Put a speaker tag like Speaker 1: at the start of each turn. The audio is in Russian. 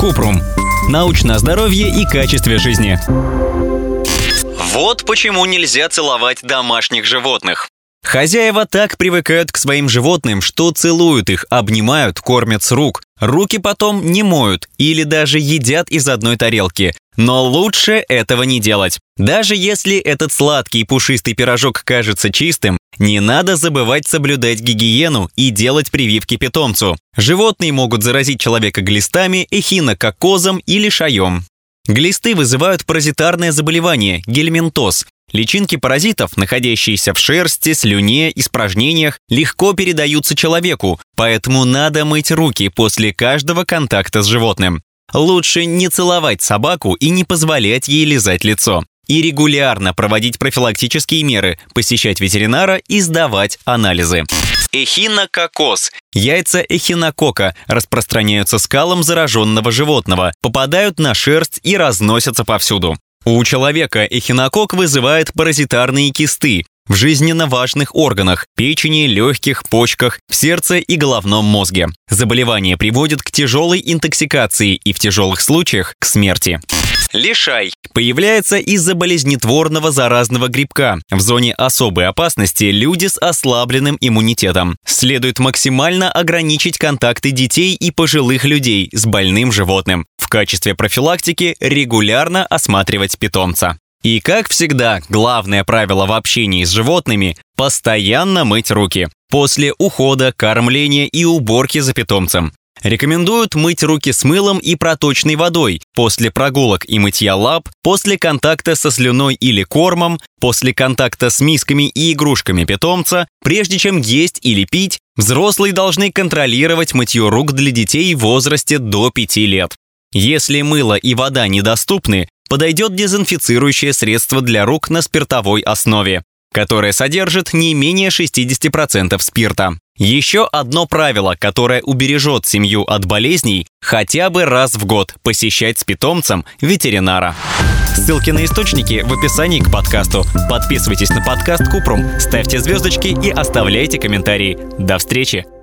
Speaker 1: Купрум. Научное здоровье и качестве жизни.
Speaker 2: Вот почему нельзя целовать домашних животных.
Speaker 1: Хозяева так привыкают к своим животным, что целуют их, обнимают, кормят с рук. Руки потом не моют или даже едят из одной тарелки. Но лучше этого не делать. Даже если этот сладкий пушистый пирожок кажется чистым, не надо забывать соблюдать гигиену и делать прививки питомцу. Животные могут заразить человека глистами, эхинококкозом или шайем. Глисты вызывают паразитарное заболевание – гельминтоз. Личинки паразитов, находящиеся в шерсти, слюне, испражнениях, легко передаются человеку, поэтому надо мыть руки после каждого контакта с животным. Лучше не целовать собаку и не позволять ей лизать лицо. И регулярно проводить профилактические меры, посещать ветеринара и сдавать анализы.
Speaker 2: Эхинококкоз.
Speaker 1: Яйца эхинококка распространяются скалом зараженного животного, попадают на шерсть и разносятся повсюду. У человека эхинококк вызывает паразитарные кисты в жизненно важных органах – печени, легких, почках, в сердце и головном мозге. Заболевание приводит к тяжелой интоксикации и в тяжелых случаях к смерти.
Speaker 2: Лишай.
Speaker 1: Появляется из-за болезнетворного заразного грибка. В зоне особой опасности люди с ослабленным иммунитетом. Следует максимально ограничить контакты детей и пожилых людей с больным животным. В качестве профилактики регулярно осматривать питомца. И, как всегда, главное правило в общении с животными – постоянно мыть руки. После ухода, кормления и уборки за питомцем. Рекомендуют мыть руки с мылом и проточной водой, после прогулок и мытья лап, после контакта со слюной или кормом, после контакта с мисками и игрушками питомца, прежде чем есть или пить. Взрослые должны контролировать мытье рук для детей в возрасте до 5 лет. Если мыло и вода недоступны, подойдет дезинфицирующее средство для рук на спиртовой основе, которое содержит не менее 60% спирта. Еще одно правило, которое убережет семью от болезней – хотя бы раз в год посещать с питомцем ветеринара. Ссылки на источники в описании к подкасту. Подписывайтесь на подкаст Купрум, ставьте звездочки и оставляйте комментарии. До встречи!